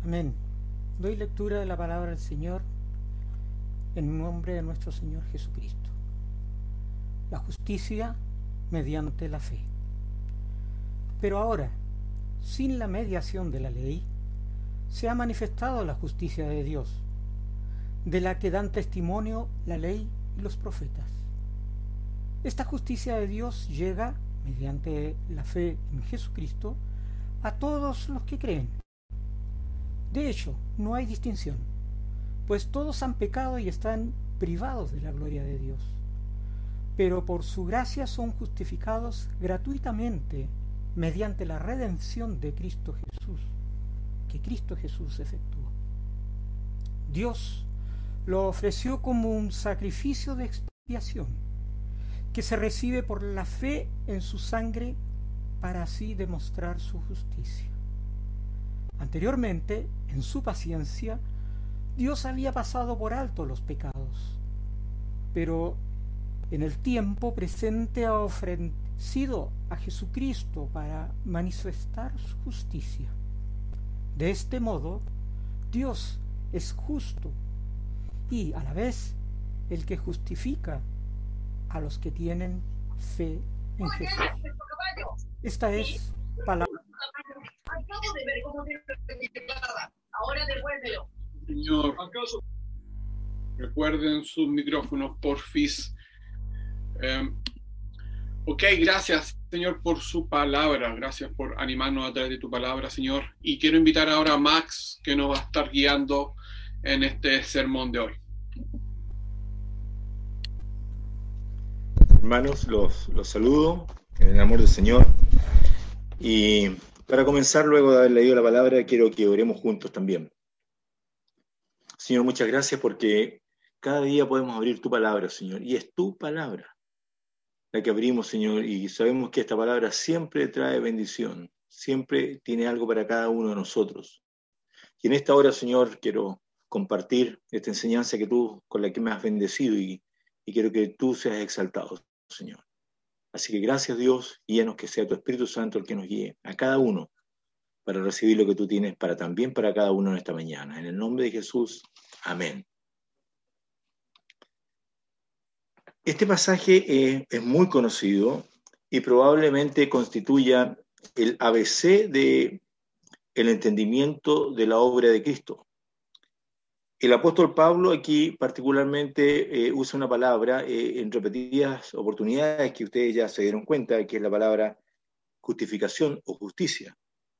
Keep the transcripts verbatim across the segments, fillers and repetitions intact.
Amén. Doy lectura de la palabra del Señor en nombre de nuestro Señor Jesucristo. La justicia mediante la fe. Pero ahora, sin la mediación de la ley, se ha manifestado la justicia de Dios, de la que dan testimonio la ley y los profetas. Esta justicia de Dios llega, mediante la fe en Jesucristo, a todos los que creen. De hecho, no hay distinción, pues todos han pecado y están privados de la gloria de Dios. Pero por su gracia son justificados gratuitamente mediante la redención de Cristo Jesús, que Cristo Jesús efectuó. Dios lo ofreció como un sacrificio de expiación, que se recibe por la fe en su sangre para así demostrar su justicia. Anteriormente, en su paciencia, Dios había pasado por alto los pecados, pero en el tiempo presente ha ofrecido a Jesucristo para manifestar su justicia. De este modo, Dios es justo y a la vez el que justifica a los que tienen fe en Jesús. Esta es palabra. Acabo de ver cómo te ahora devuélvelo. Señor, recuerden sus micrófonos, porfis. Eh, ok, gracias, Señor, por su palabra. Gracias por animarnos a través de tu palabra, Señor. Y quiero invitar ahora a Max, que nos va a estar guiando en este sermón de hoy. Hermanos, los, los saludo en el amor del Señor. Y para comenzar, luego de haber leído la palabra, quiero que oremos juntos también. Señor, muchas gracias porque cada día podemos abrir tu palabra, Señor, y es tu palabra la que abrimos, Señor, y sabemos que esta palabra siempre trae bendición, siempre tiene algo para cada uno de nosotros. Y en esta hora, Señor, quiero compartir esta enseñanza que tú, con la que me has bendecido, y, y quiero que tú seas exaltado, Señor. Así que gracias, Dios, y guíanos, que sea tu Espíritu Santo el que nos guíe a cada uno para recibir lo que tú tienes para también para cada uno en esta mañana. En el nombre de Jesús, amén. Este pasaje eh, es muy conocido y probablemente constituya el A B C de el entendimiento de la obra de Cristo. El apóstol Pablo aquí particularmente eh, usa una palabra eh, en repetidas oportunidades que ustedes ya se dieron cuenta, que es la palabra justificación o justicia.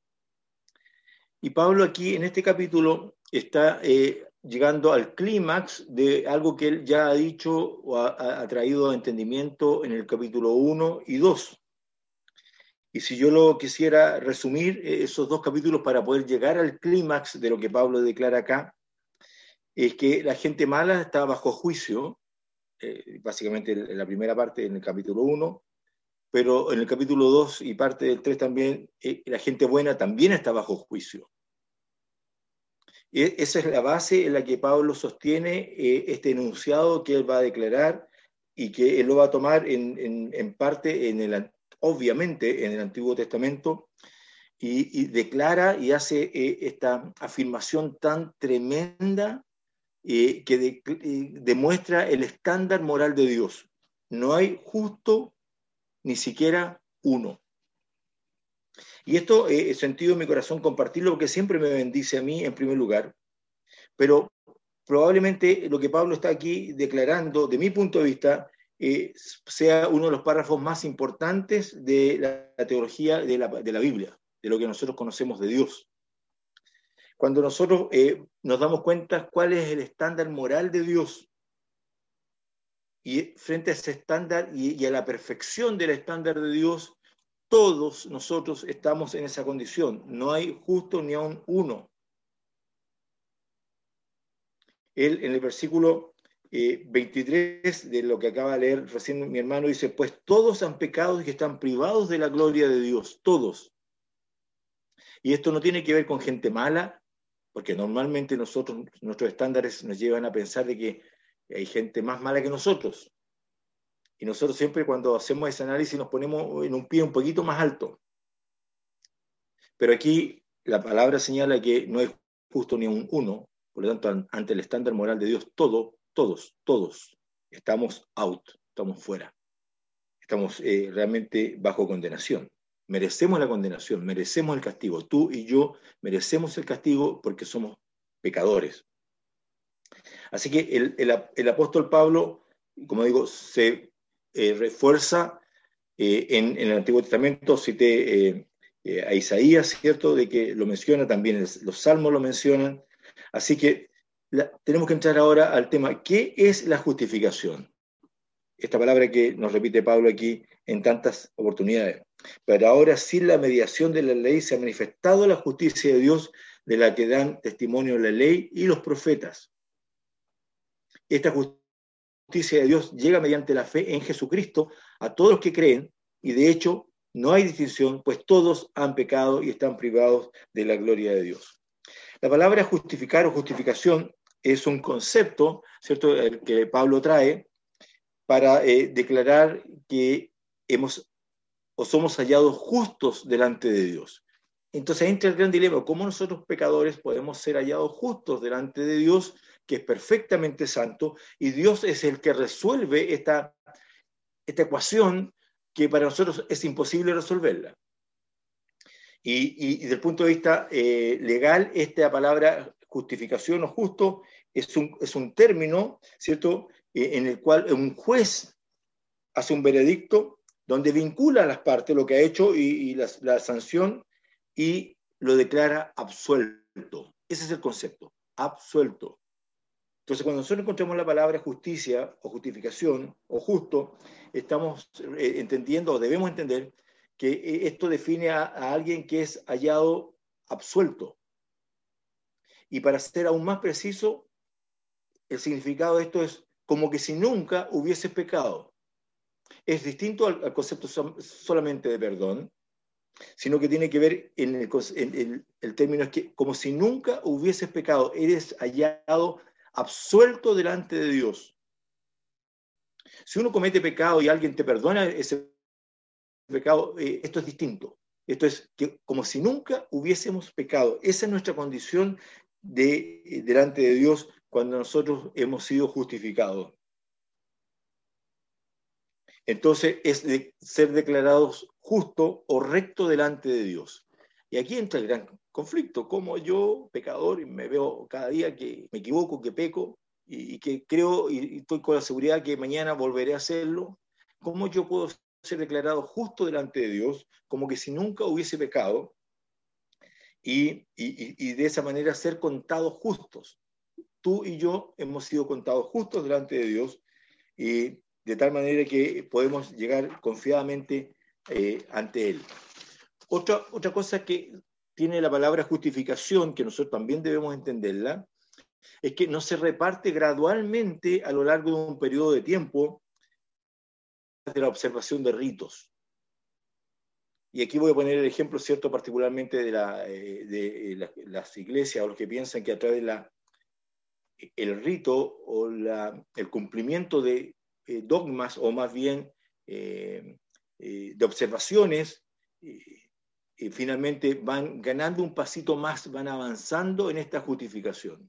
Y Pablo aquí en este capítulo está eh, llegando al clímax de algo que él ya ha dicho o ha, ha traído a entendimiento en el capítulo uno y dos. Y si yo lo quisiera resumir, eh, esos dos capítulos para poder llegar al clímax de lo que Pablo declara acá, es que la gente mala está bajo juicio, eh, básicamente en la primera parte, en el capítulo uno, pero en el capítulo dos y parte del tres también, eh, la gente buena también está bajo juicio. Y esa es la base en la que Pablo sostiene eh, este enunciado que él va a declarar y que él lo va a tomar en, en, en parte, en el, obviamente, en el Antiguo Testamento, y, y declara y hace eh, esta afirmación tan tremenda Eh, que de, eh, demuestra el estándar moral de Dios. No hay justo ni siquiera uno. Y esto eh, he sentido en mi corazón compartirlo porque siempre me bendice a mí en primer lugar, pero probablemente lo que Pablo está aquí declarando, de mi punto de vista, eh, sea uno de los párrafos más importantes de la, la teología de la, de la Biblia, de lo que nosotros conocemos de Dios. Cuando nosotros eh, nos damos cuenta cuál es el estándar moral de Dios, y frente a ese estándar y, y a la perfección del estándar de Dios, todos nosotros estamos en esa condición. No hay justo ni aun uno. Él, en el versículo eh, veintitrés de lo que acaba de leer recién mi hermano, dice: pues todos han pecado y están privados de la gloria de Dios, todos. Y esto no tiene que ver con gente mala, porque normalmente nosotros, nuestros estándares nos llevan a pensar de que hay gente más mala que nosotros. Y nosotros siempre, cuando hacemos ese análisis, nos ponemos en un pie un poquito más alto. Pero aquí la palabra señala que no hay justo ni un uno. Por lo tanto, ante el estándar moral de Dios, todo, todos, todos estamos out, estamos fuera. Estamos eh, realmente bajo condenación. Merecemos la condenación, merecemos el castigo. Tú y yo merecemos el castigo porque somos pecadores. Así que el, el, el apóstol Pablo, como digo, se eh, refuerza eh, en, en el Antiguo Testamento. Cité eh, eh, a Isaías, ¿cierto?, de que lo menciona, también los Salmos lo mencionan. Así que la, tenemos que entrar ahora al tema, ¿qué es la justificación? Esta palabra que nos repite Pablo aquí en tantas oportunidades. Pero ahora, sin la mediación de la ley, se ha manifestado la justicia de Dios, de la que dan testimonio la ley y los profetas. Esta justicia de Dios llega mediante la fe en Jesucristo a todos los que creen, y de hecho no hay distinción, pues todos han pecado y están privados de la gloria de Dios. La palabra justificar o justificación es un concepto, ¿cierto?, el que Pablo trae para eh, declarar que hemos o somos hallados justos delante de Dios. Entonces entra el gran dilema, ¿cómo nosotros pecadores podemos ser hallados justos delante de Dios, que es perfectamente santo, y Dios es el que resuelve esta, esta ecuación que para nosotros es imposible resolverla? Y, y, y desde el punto de vista eh, legal, esta palabra justificación o justo es un, es un término, ¿cierto?, eh, en el cual un juez hace un veredicto donde vincula a las partes lo que ha hecho y, y la, la sanción, y lo declara absuelto. Ese es el concepto, absuelto. Entonces, cuando nosotros encontramos la palabra justicia o justificación o justo, estamos eh, entendiendo o debemos entender que eh, esto define a, a alguien que es hallado absuelto. Y para ser aún más preciso, el significado de esto es como que si nunca hubiese pecado. Es distinto al, al concepto so, solamente de perdón, sino que tiene que ver en el, en el, el término es que como si nunca hubieses pecado, eres hallado absuelto delante de Dios. Si uno comete pecado y alguien te perdona ese pecado, eh, esto es distinto. Esto es que como si nunca hubiésemos pecado. Esa es nuestra condición de, eh, delante de Dios cuando nosotros hemos sido justificados. Entonces es de ser declarados justo o recto delante de Dios. Y aquí entra el gran conflicto, como yo, pecador, y me veo cada día que me equivoco, que peco, y, y que creo y estoy con la seguridad que mañana volveré a hacerlo, ¿cómo yo puedo ser declarado justo delante de Dios, como que si nunca hubiese pecado, y, y, y de esa manera ser contados justos? Tú y yo hemos sido contados justos delante de Dios, y de tal manera que podemos llegar confiadamente eh, ante Él. Otra, otra cosa que tiene la palabra justificación, que nosotros también debemos entenderla, es que no se reparte gradualmente a lo largo de un periodo de tiempo de la observación de ritos. Y aquí voy a poner el ejemplo, ¿cierto?, particularmente de, la, de, de la, las iglesias, o los que piensan que a través de la, el rito o la, el cumplimiento de Eh, dogmas, o más bien eh, eh, de observaciones, eh, y finalmente van ganando un pasito más, van avanzando en esta justificación.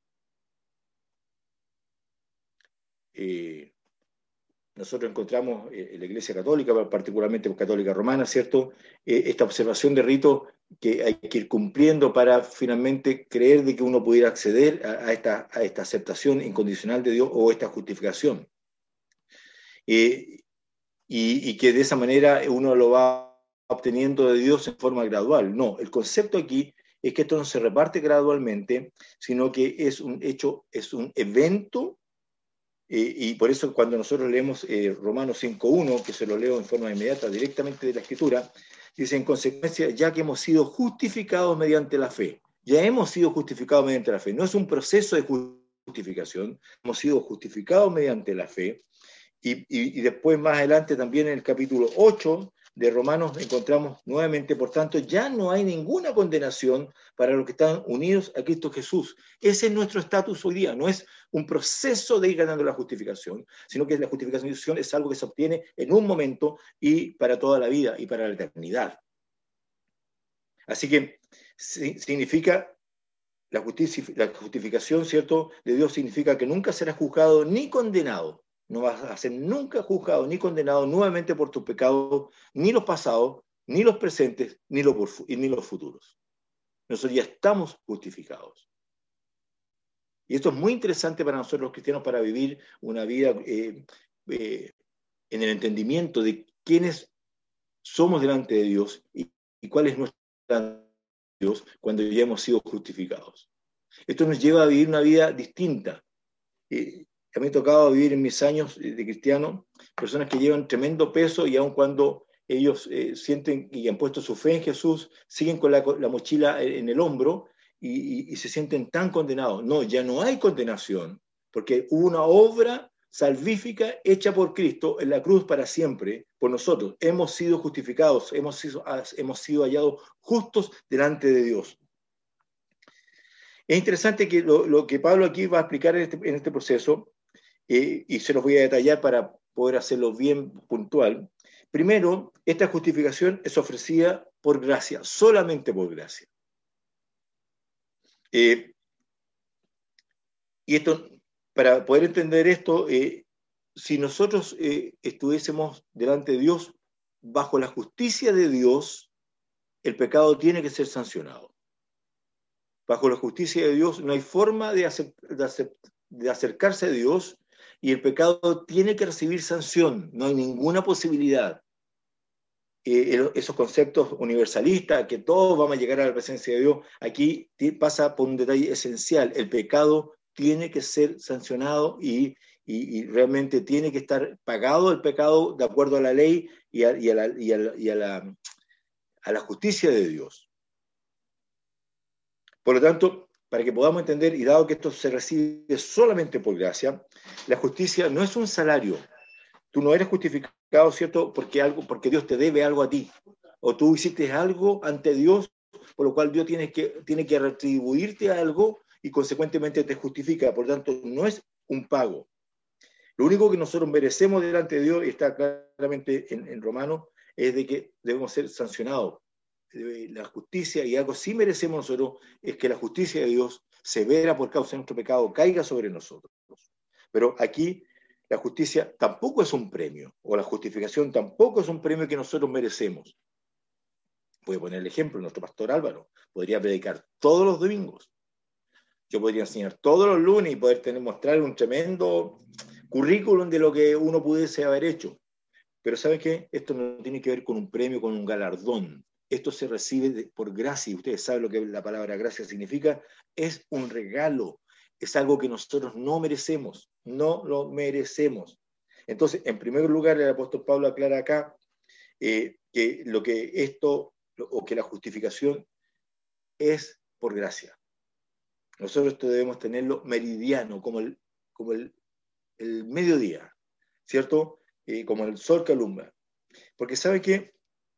Eh, nosotros encontramos eh, en la Iglesia Católica, particularmente Católica Romana, ¿cierto?, eh, esta observación de rito que hay que ir cumpliendo para finalmente creer de que uno pudiera acceder a, a, esta, a esta aceptación incondicional de Dios o esta justificación. Eh, y, y que de esa manera uno lo va obteniendo de Dios en forma gradual. No, el concepto aquí es que esto no se reparte gradualmente, sino que es un hecho, es un evento, eh, y por eso cuando nosotros leemos eh, Romanos cinco uno, que se lo leo en forma inmediata directamente de la Escritura, dice: en consecuencia, ya que hemos sido justificados mediante la fe, ya hemos sido justificados mediante la fe, no es un proceso de justificación, hemos sido justificados mediante la fe. Y, y, y después más adelante también en el capítulo ocho de Romanos encontramos nuevamente, por tanto, ya no hay ninguna condenación para los que están unidos a Cristo Jesús. Ese es nuestro estatus hoy día, no es un proceso de ir ganando la justificación, sino que la justificación es algo que se obtiene en un momento y para toda la vida y para la eternidad. Así que significa la, justici- la justificación, ¿cierto?, de Dios significa que nunca serás juzgado ni condenado. No vas a ser nunca juzgado ni condenado nuevamente por tus pecados, ni los pasados, ni los presentes, ni los, por- ni los futuros. Nosotros ya estamos justificados. Y esto es muy interesante para nosotros los cristianos para vivir una vida eh, eh, en el entendimiento de quiénes somos delante de Dios y, y cuál es nuestra Dios cuando ya hemos sido justificados. Esto nos lleva a vivir una vida distinta. Eh, a mí me ha tocado vivir en mis años de cristiano personas que llevan tremendo peso y aun cuando ellos eh, sienten y han puesto su fe en Jesús, siguen con la, la mochila en el hombro y, y, y se sienten tan condenados. No, ya no hay condenación, porque hubo una obra salvífica hecha por Cristo en la cruz para siempre, por nosotros. Hemos sido justificados, hemos sido, hemos sido hallados justos delante de Dios. Es interesante que lo, lo que Pablo aquí va a explicar en este, en este proceso, eh, y se los voy a detallar para poder hacerlo bien puntual. Primero, esta justificación es ofrecida por gracia, solamente por gracia. Eh, y esto, para poder entender esto, eh, si nosotros eh, estuviésemos delante de Dios, bajo la justicia de Dios, el pecado tiene que ser sancionado. Bajo la justicia de Dios no hay forma de, acer- de, acer- de acercarse a Dios y el pecado tiene que recibir sanción, no hay ninguna posibilidad. Eh, esos conceptos universalistas, que todos vamos a llegar a la presencia de Dios, aquí pasa por un detalle esencial, el pecado tiene que ser sancionado y, y, y realmente tiene que estar pagado el pecado de acuerdo a la ley y a, y a, la, y a, la, y a, la, a la justicia de Dios. Por lo tanto, para que podamos entender, y dado que esto se recibe solamente por gracia, la justicia no es un salario. Tú no eres justificado, ¿cierto?, porque, algo, porque Dios te debe algo a ti, o tú hiciste algo ante Dios, por lo cual Dios tiene que, tiene que retribuirte algo y consecuentemente te justifica. Por lo tanto, no es un pago. Lo único que nosotros merecemos delante de Dios, y está claramente en, en Romanos, es de que debemos ser sancionados. La justicia, y algo sí merecemos nosotros, es que la justicia de Dios, severa por causa de nuestro pecado, caiga sobre nosotros. Pero aquí la justicia tampoco es un premio, o la justificación tampoco es un premio que nosotros merecemos. Voy a poner el ejemplo, nuestro pastor Álvaro podría predicar todos los domingos. Yo podría enseñar todos los lunes y poder tener, mostrar un tremendo currículum de lo que uno pudiese haber hecho. Pero ¿saben qué? Esto no tiene que ver con un premio, con un galardón. Esto se recibe de, por gracia, y ustedes saben lo que la palabra gracia significa. Es un regalo, es algo que nosotros no merecemos, no lo merecemos. Entonces, en primer lugar, el apóstol Pablo aclara acá eh, que lo que esto, o que la justificación es por gracia. Nosotros esto debemos tenerlo meridiano, como el, como el, el mediodía, ¿cierto? Eh, como el sol que alumbra. Porque ¿sabe qué?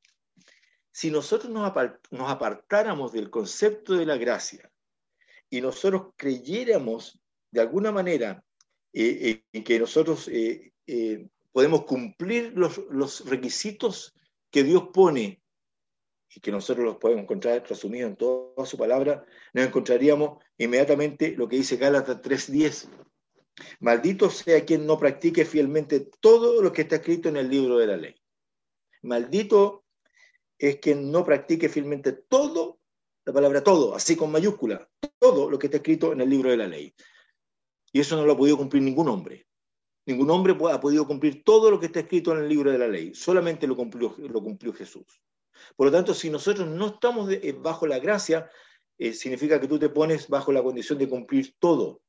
Si nosotros nos, apart nos apartáramos del concepto de la gracia y nosotros creyéramos de alguna manera eh, eh, que nosotros eh, eh, podemos cumplir los, los requisitos que Dios pone y que nosotros los podemos encontrar resumidos en toda su palabra, nos encontraríamos inmediatamente lo que dice Gálatas tres diez. Maldito sea quien no practique fielmente todo lo que está escrito en el libro de la ley. Maldito es quien no practique fielmente todo, la palabra todo, así con mayúscula, todo lo que está escrito en el libro de la ley. Y eso no lo ha podido cumplir ningún hombre. Ningún hombre ha podido cumplir todo lo que está escrito en el libro de la ley. Solamente lo cumplió, lo cumplió Jesús. Por lo tanto, si nosotros no estamos de, bajo la gracia, eh, significa que tú te pones bajo la condición de cumplir todo.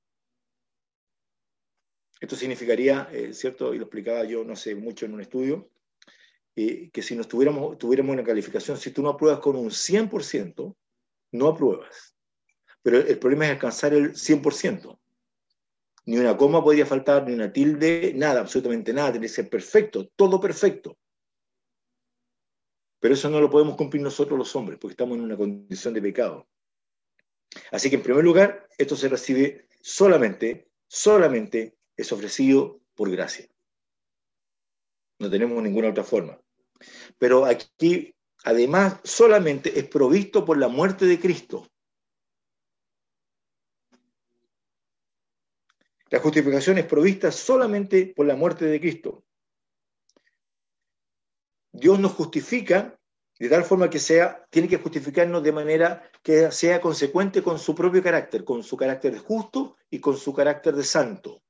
Esto significaría, eh, ¿cierto? Y lo explicaba yo no sé mucho en un estudio, eh, que si nos tuviéramos, tuviéramos una calificación, si tú no apruebas con un cien por ciento, no apruebas. Pero el problema es alcanzar el cien por ciento. Ni una coma podría faltar, ni una tilde, nada, absolutamente nada, tiene que ser perfecto, todo perfecto. Pero eso no lo podemos cumplir nosotros los hombres, porque estamos en una condición de pecado. Así que en primer lugar, esto se recibe solamente, solamente es ofrecido por gracia. No tenemos ninguna otra forma. Pero aquí, además, solamente es provisto por la muerte de Cristo. La justificación es provista solamente por la muerte de Cristo. Dios nos justifica de tal forma que sea, tiene que justificarnos de manera que sea consecuente con su propio carácter, con su carácter de justo y con su carácter de santo.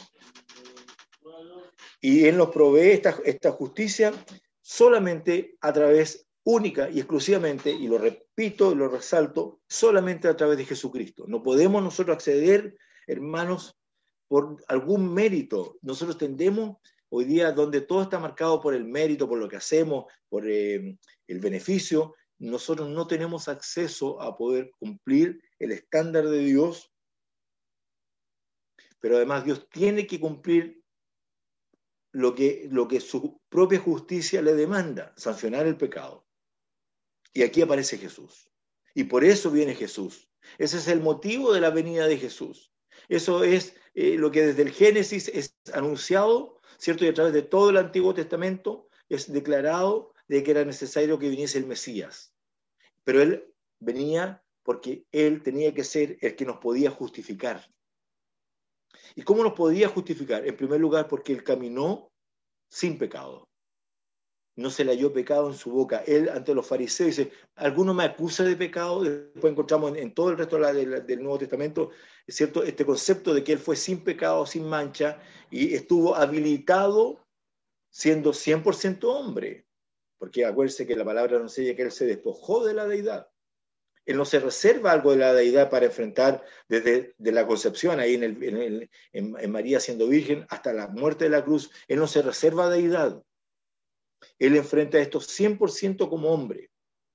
Y Él nos provee esta, esta justicia solamente a través, única y exclusivamente, y lo repito y lo resalto, solamente a través de Jesucristo. No podemos nosotros acceder, hermanos, por algún mérito. Nosotros tendemos hoy día, donde todo está marcado por el mérito, por lo que hacemos, por eh, el beneficio, nosotros no tenemos acceso a poder cumplir el estándar de Dios, pero además Dios tiene que cumplir lo que, lo que su propia justicia le demanda, sancionar el pecado. Y aquí aparece Jesús. Y por eso viene Jesús. Ese es el motivo de la venida de Jesús. Eso es eh, lo que desde el Génesis es anunciado, ¿cierto? Y a través de todo el Antiguo Testamento es declarado de que era necesario que viniese el Mesías. Pero Él venía porque Él tenía que ser el que nos podía justificar. ¿Y cómo nos podía justificar? En primer lugar, porque Él caminó sin pecado. No se le halló pecado en su boca. Él, ante los fariseos, dice, ¿alguno me acusa de pecado? Después encontramos en, en todo el resto de la, de la, del Nuevo Testamento, es cierto, este concepto de que Él fue sin pecado, sin mancha, y estuvo habilitado siendo cien por ciento hombre. Porque acuérdense que la palabra nos enseña que Él se despojó de la deidad. Él no se reserva algo de la deidad para enfrentar desde de la concepción, ahí en, el, en, el, en, en María siendo virgen, hasta la muerte de la cruz. Él no se reserva deidad. Él enfrenta esto cien por ciento como hombre.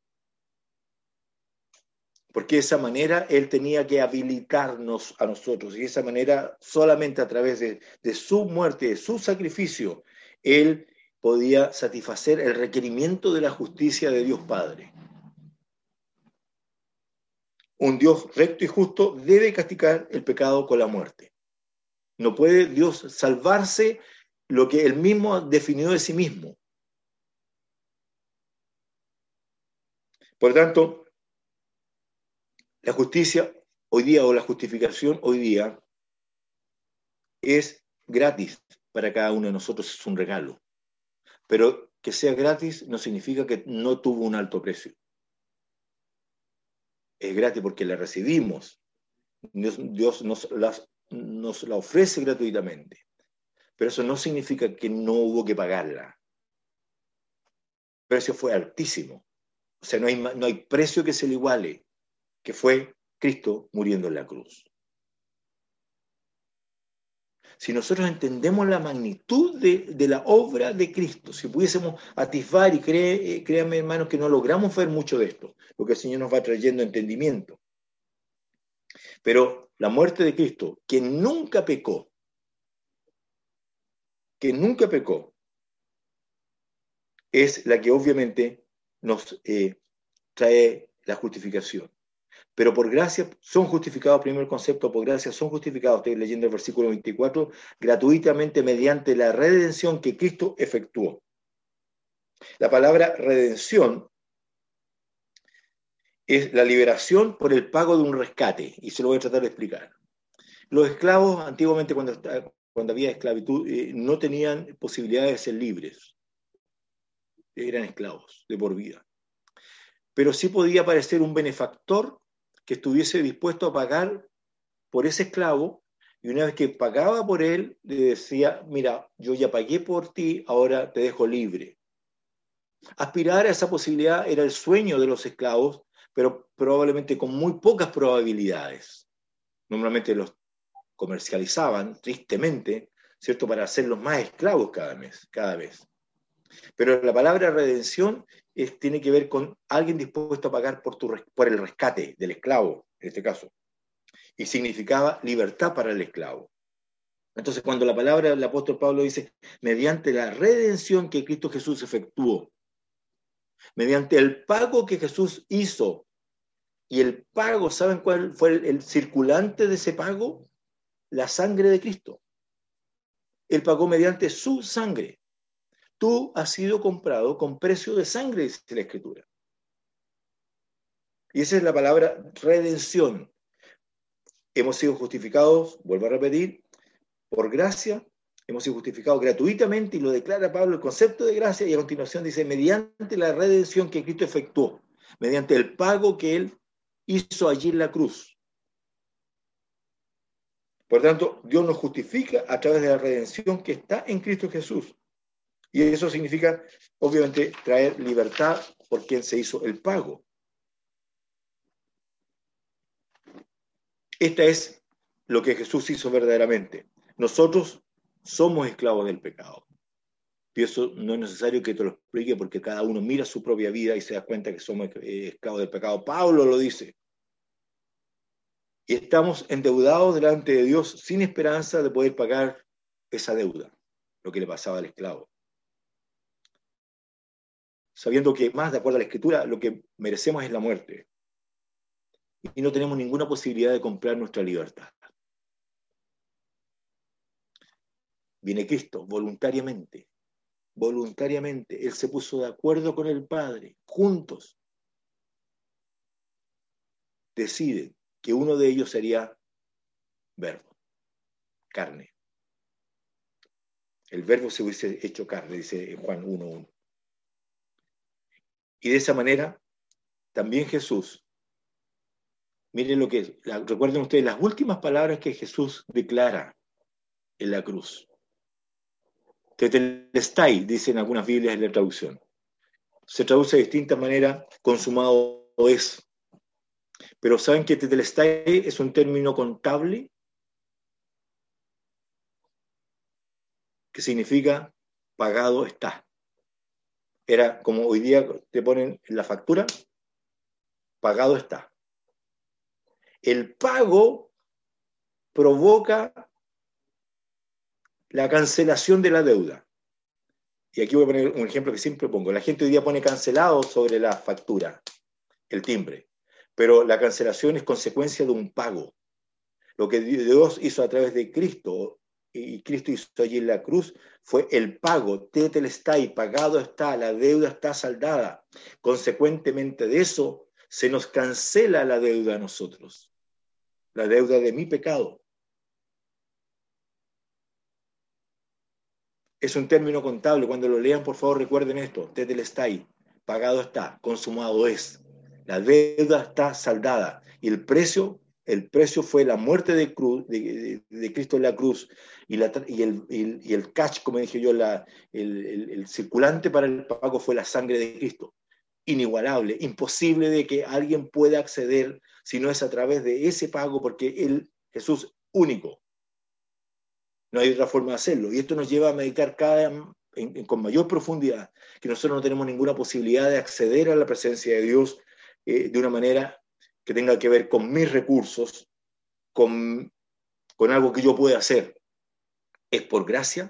Porque de esa manera Él tenía que habilitarnos a nosotros. Y de esa manera, solamente a través de, de su muerte, de su sacrificio, Él podía satisfacer el requerimiento de la justicia de Dios Padre. Un Dios recto y justo debe castigar el pecado con la muerte. No puede Dios salvarse lo que Él mismo definió de sí mismo. Por tanto, la justicia hoy día, o la justificación hoy día, es gratis para cada uno de nosotros, es un regalo. Pero que sea gratis no significa que no tuvo un alto precio. Es gratis porque la recibimos. Dios, Dios nos, las, nos la ofrece gratuitamente. Pero eso no significa que no hubo que pagarla. El precio fue altísimo. O sea, no hay, no hay precio que se le iguale, que fue Cristo muriendo en la cruz. Si nosotros entendemos la magnitud de, de la obra de Cristo, si pudiésemos atisbar, y cree, créanme hermanos que no logramos ver mucho de esto, porque el Señor nos va trayendo entendimiento. Pero la muerte de Cristo, que nunca pecó, que nunca pecó, es la que obviamente nos eh, trae la justificación. Pero por gracia son justificados, primer concepto, por gracia son justificados, estoy leyendo el versículo veinticuatro, gratuitamente mediante la redención que Cristo efectuó. La palabra redención es la liberación por el pago de un rescate, y se lo voy a tratar de explicar. Los esclavos, antiguamente cuando, cuando había esclavitud, eh, no tenían posibilidad de ser libres. Eran esclavos de por vida. Pero sí podía aparecer un benefactor que estuviese dispuesto a pagar por ese esclavo, y una vez que pagaba por él, le decía, mira, yo ya pagué por ti, ahora te dejo libre. Aspirar a esa posibilidad era el sueño de los esclavos, pero probablemente con muy pocas probabilidades. Normalmente los comercializaban, tristemente, ¿cierto?, para hacerlos más esclavos cada mes, cada vez. Pero la palabra redención es, tiene que ver con alguien dispuesto a pagar por, tu, por el rescate del esclavo, en este caso. Y significaba libertad para el esclavo. Entonces, cuando la palabra del apóstol Pablo dice, mediante la redención que Cristo Jesús efectuó, mediante el pago que Jesús hizo, y el pago, ¿saben cuál fue el, el circulante de ese pago? La sangre de Cristo. Él pagó mediante su sangre. Tú has sido comprado con precio de sangre, dice la Escritura. Y esa es la palabra redención. Hemos sido justificados, vuelvo a repetir, Por gracia hemos sido justificados gratuitamente, y lo declara Pablo, el concepto de gracia, y a continuación dice, mediante la redención que Cristo efectuó, mediante el pago que Él hizo allí en la cruz. Por tanto, Dios nos justifica a través de la redención que está en Cristo Jesús. Y eso significa, obviamente, traer libertad por quien se hizo el pago. Esta es lo que Jesús hizo verdaderamente. Nosotros somos esclavos del pecado. Y eso no es necesario que te lo explique, porque cada uno mira su propia vida y se da cuenta que somos esclavos del pecado. Pablo lo dice. Y estamos endeudados delante de Dios sin esperanza de poder pagar esa deuda, lo que le pasaba al esclavo. Sabiendo que, más de acuerdo a la Escritura, lo que merecemos es la muerte. Y no tenemos ninguna posibilidad de comprar nuestra libertad. Viene Cristo voluntariamente, voluntariamente. Él se puso de acuerdo con el Padre, juntos. Deciden que uno de ellos sería verbo, carne. El verbo se hubiese hecho carne, dice Juan uno uno. Y de esa manera, también Jesús, miren lo que es, la, recuerden ustedes las últimas palabras que Jesús declara en la cruz. Tetelestai, dicen algunas Biblias en la traducción. Se traduce de distintas maneras, consumado es. Pero ¿saben que tetelestai es un término contable? Que significa pagado está. Era como hoy día te ponen en la factura, pagado está. El pago provoca la cancelación de la deuda. Y aquí voy a poner un ejemplo que siempre pongo. La gente hoy día pone cancelado sobre la factura, el timbre. Pero la cancelación es consecuencia de un pago. Lo que Dios hizo a través de Cristo, y Cristo hizo allí en la cruz, fue el pago. Tetelestai, pagado está, la deuda está saldada. Consecuentemente de eso, se nos cancela la deuda a nosotros. La deuda de mi pecado. Es un término contable. Cuando lo lean, por favor, recuerden esto. Tetelestai, pagado está, consumado es. La deuda está saldada. Y el precio, el precio fue la muerte de, cruz, de, de, de Cristo en la cruz. Y, la, y, el, y, y el catch, como dije yo, la, el, el, el circulante para el pago fue la sangre de Cristo. Inigualable, imposible de que alguien pueda acceder si no es a través de ese pago, porque él, Jesús, único. No hay otra forma de hacerlo. Y esto nos lleva a meditar cada en, en, con mayor profundidad, que nosotros no tenemos ninguna posibilidad de acceder a la presencia de Dios eh, de una manera que tenga que ver con mis recursos, con, con algo que yo pueda hacer. Es por gracia,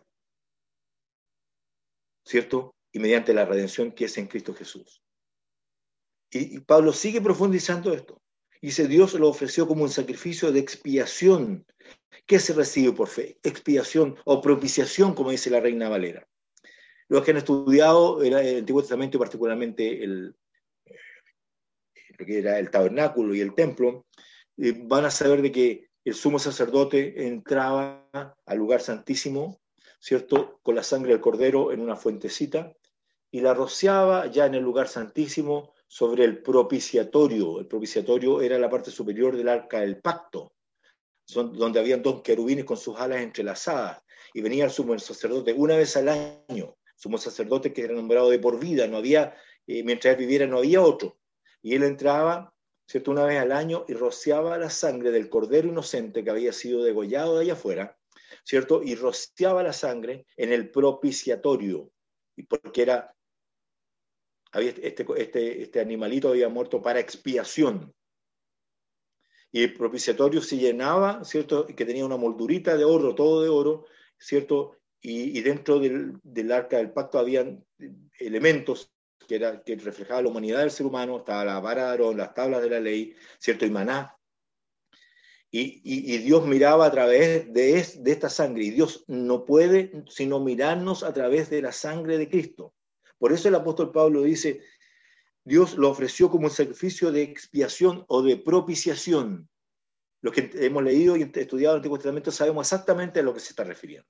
¿cierto? Y mediante la redención que es en Cristo Jesús. Y, y Pablo sigue profundizando esto. Dice, Dios lo ofreció como un sacrificio de expiación. ¿Qué se recibe por fe? Expiación o propiciación, como dice la Reina Valera. Los que han estudiado el Antiguo Testamento, particularmente el, lo que era el tabernáculo y el templo, eh, van a saber de que el sumo sacerdote entraba al lugar santísimo, ¿cierto?, con la sangre del cordero en una fuentecita, y la rociaba ya en el lugar santísimo sobre el propiciatorio. El propiciatorio era la parte superior del arca del pacto, son, donde habían dos querubines con sus alas entrelazadas, y venía el sumo sacerdote una vez al año, sumo sacerdote que era nombrado de por vida, no había, eh, mientras él viviera no había otro, y él entraba, ¿cierto?, una vez al año y rociaba la sangre del cordero inocente que había sido degollado de allá afuera, ¿cierto?, y rociaba la sangre en el propiciatorio, y porque era, había este, este, este animalito había muerto para expiación. Y el propiciatorio se llenaba, ¿cierto?, que tenía una moldurita de oro, todo de oro, ¿cierto?, y, y dentro del, del arca del pacto habían elementos que, era, que reflejaban la humanidad del ser humano, estaba la vara de Aarón, las tablas de la ley, ¿cierto?, y maná. Y, y, y Dios miraba a través de, es, de esta sangre, y Dios no puede sino mirarnos a través de la sangre de Cristo. Por eso el apóstol Pablo dice, Dios lo ofreció como un sacrificio de expiación o de propiciación. los que hemos leído y estudiado el Antiguo Testamento sabemos exactamente a lo que se está refiriendo.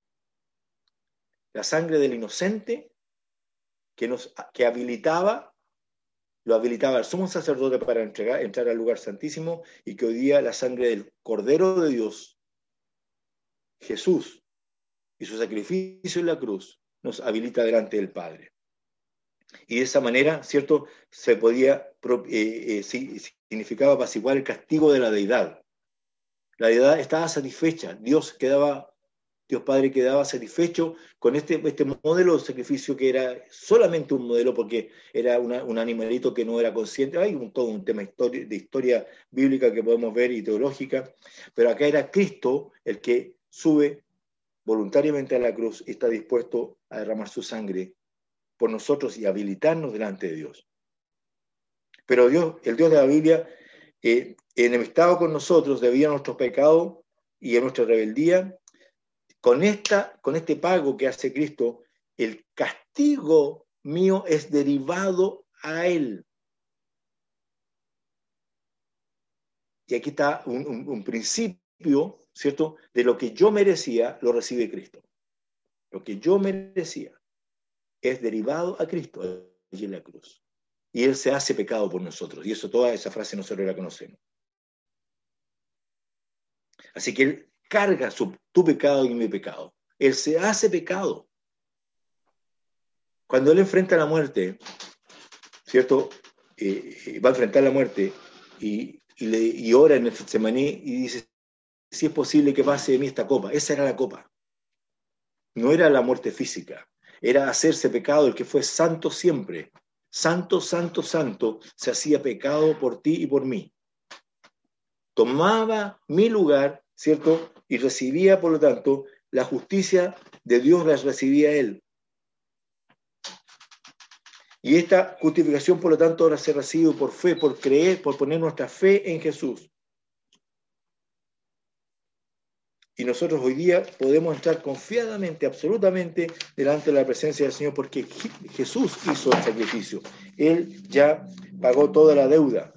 La sangre del inocente que, nos, que habilitaba, lo habilitaba el sumo sacerdote para entregar, entrar al lugar santísimo, y que hoy día la sangre del Cordero de Dios, Jesús, y su sacrificio en la cruz, nos habilita delante del Padre. Y de esa manera, ¿cierto?, se podía, eh, eh, significaba apaciguar el castigo de la deidad. La deidad estaba satisfecha, Dios quedaba, Dios Padre quedaba satisfecho con este, este modelo de sacrificio que era solamente un modelo porque era una, un animalito que no era consciente. Hay un, todo un tema histori- de historia bíblica que podemos ver y teológica, pero acá era Cristo el que sube voluntariamente a la cruz y está dispuesto a derramar su sangre por nosotros y habilitarnos delante de Dios. Pero Dios, el Dios de la Biblia, eh, enemistado con nosotros debido a nuestros pecados y a nuestra rebeldía, con, esta, con este pago que hace Cristo, el castigo mío es derivado a Él. Y aquí está un, un, un principio, ¿cierto?, de lo que yo merecía, lo recibe Cristo. Lo que yo merecía es derivado a Cristo allí en la cruz. Y Él se hace pecado por nosotros. Y eso, toda esa frase nosotros la conocemos. Así que Él carga su, tu pecado y mi pecado. Él se hace pecado. Cuando Él enfrenta la muerte, ¿cierto? Eh, va a enfrentar la muerte y, y, le, y ora en el Getsemaní y dice, si es posible que pase de mí esta copa. Esa era la copa. No era la muerte física. Era hacerse pecado el que fue santo siempre. Santo, santo, santo, se hacía pecado por ti y por mí. Tomaba mi lugar, ¿cierto? Y recibía, por lo tanto, la justicia de Dios la recibía Él. Y esta justificación, por lo tanto, ahora se recibe por fe, por creer, por poner nuestra fe en Jesús. Y nosotros hoy día podemos entrar confiadamente, absolutamente, delante de la presencia del Señor, porque Jesús hizo el sacrificio. Él ya pagó toda la deuda.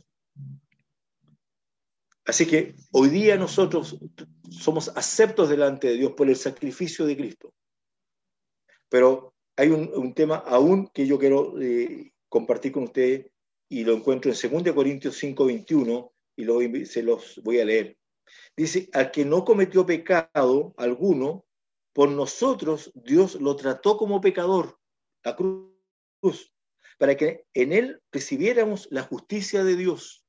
Así que hoy día nosotros somos aceptos delante de Dios por el sacrificio de Cristo. Pero hay un, un tema aún que yo quiero eh, compartir con ustedes, y lo encuentro en segunda Corintios cinco veintiuno, y lo, se los voy a leer. Dice, al que no cometió pecado alguno, por nosotros Dios lo trató como pecador, la cruz, para que en él recibiéramos la justicia de Dios.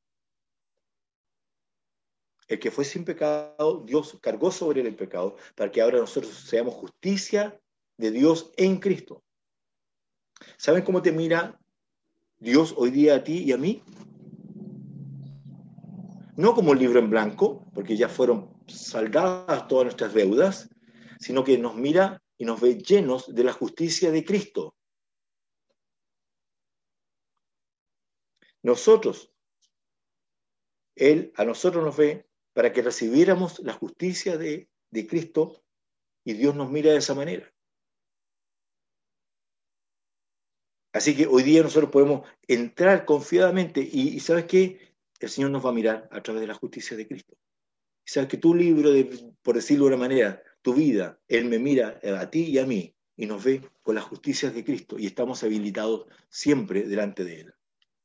El que fue sin pecado, Dios cargó sobre él el pecado, para que ahora nosotros seamos justicia de Dios en Cristo. ¿Saben cómo te mira Dios hoy día a ti y a mí? No como un libro en blanco, porque ya fueron saldadas todas nuestras deudas, sino que nos mira y nos ve llenos de la justicia de Cristo. Nosotros, Él a nosotros nos ve para que recibiéramos la justicia de, de Cristo, y Dios nos mira de esa manera. Así que hoy día nosotros podemos entrar confiadamente y, y ¿sabes qué? El Señor nos va a mirar a través de la justicia de Cristo. Sabes que tu libro, de, por decirlo de una manera, tu vida, Él me mira a ti y a mí y nos ve con las justicias de Cristo y estamos habilitados siempre delante de Él.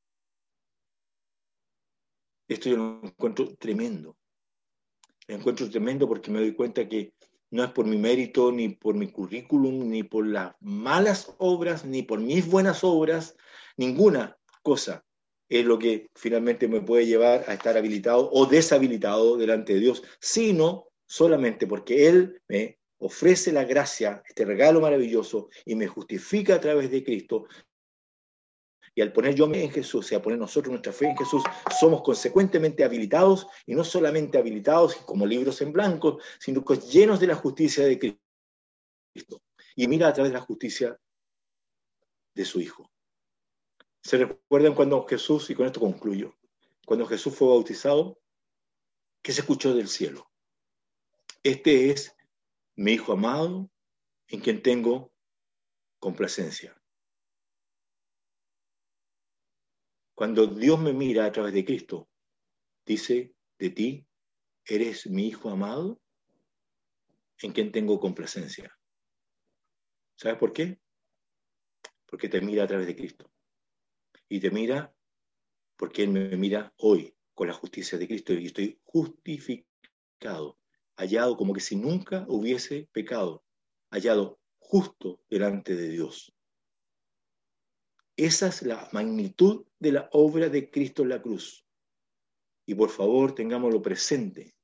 Esto yo lo encuentro tremendo. Lo encuentro tremendo porque me doy cuenta que no es por mi mérito, ni por mi currículum, ni por las malas obras, ni por mis buenas obras, ninguna cosa es lo que finalmente me puede llevar a estar habilitado o deshabilitado delante de Dios, sino solamente porque Él me ofrece la gracia, este regalo maravilloso, y me justifica a través de Cristo. Y al poner yo en Jesús y a poner nosotros nuestra fe en Jesús, somos consecuentemente habilitados, y no solamente habilitados como libros en blanco, sino que llenos de la justicia de Cristo. Y mira a través de la justicia de su Hijo. ¿Se recuerdan cuando Jesús, y con esto concluyo, cuando Jesús fue bautizado, qué se escuchó del cielo? Este es mi Hijo amado, en quien tengo complacencia. Cuando Dios me mira a través de Cristo, dice, de ti, ¿eres mi hijo amado? ¿En quien tengo complacencia? ¿Sabes por qué? Porque te mira a través de Cristo. Y te mira porque Él me mira hoy con la justicia de Cristo y estoy justificado, hallado como que si nunca hubiese pecado, hallado justo delante de Dios. Esa es la magnitud de la obra de Cristo en la cruz. Y por favor, tengámoslo presente.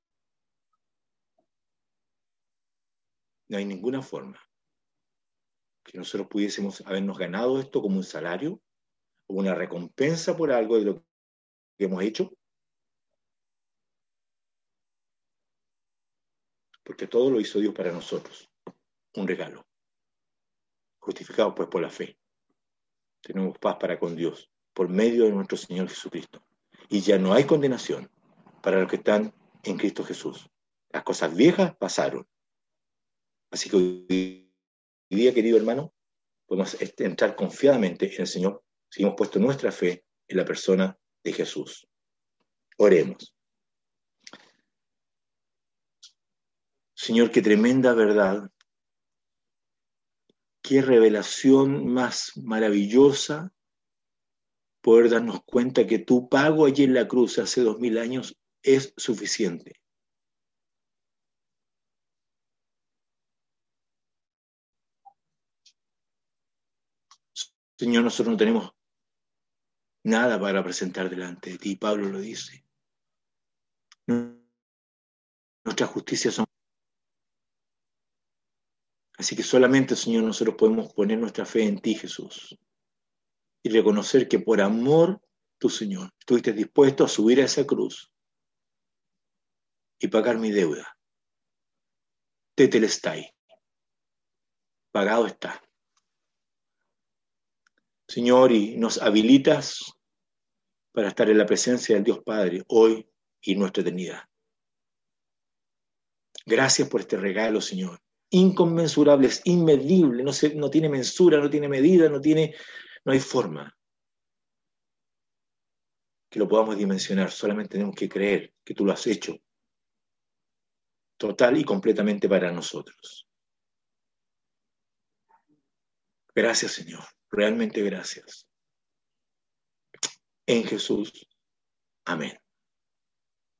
No hay ninguna forma que nosotros pudiésemos habernos ganado esto como un salario o una recompensa por algo de lo que hemos hecho. Porque todo lo hizo Dios para nosotros. Un regalo. Justificados pues por la fe. Tenemos paz para con Dios por medio de nuestro Señor Jesucristo. Y ya no hay condenación para los que están en Cristo Jesús. Las cosas viejas pasaron. Así que hoy día, querido hermano, podemos entrar confiadamente en el Señor si hemos puesto nuestra fe en la persona de Jesús. Oremos. Señor, qué tremenda verdad. Qué revelación más maravillosa poder darnos cuenta que tu pago allí en la cruz hace dos mil años es suficiente. Señor, nosotros no tenemos nada para presentar delante de ti. Pablo lo dice. Nuestras justicias son... Así que solamente, Señor, nosotros podemos poner nuestra fe en ti, Jesús. Y reconocer que por amor, tú, Señor, estuviste dispuesto a subir a esa cruz y pagar mi deuda. Tetelestai. Pagado está. Señor, y nos habilitas para estar en la presencia del Dios Padre hoy y en nuestra eternidad. Gracias por este regalo, Señor. Inconmensurable, es inmedible, no, se, no tiene mensura, no tiene medida, no tiene, no hay forma que lo podamos dimensionar. Solamente tenemos que creer que tú lo has hecho total y completamente para nosotros. Gracias, Señor. Realmente gracias. En Jesús. Amén.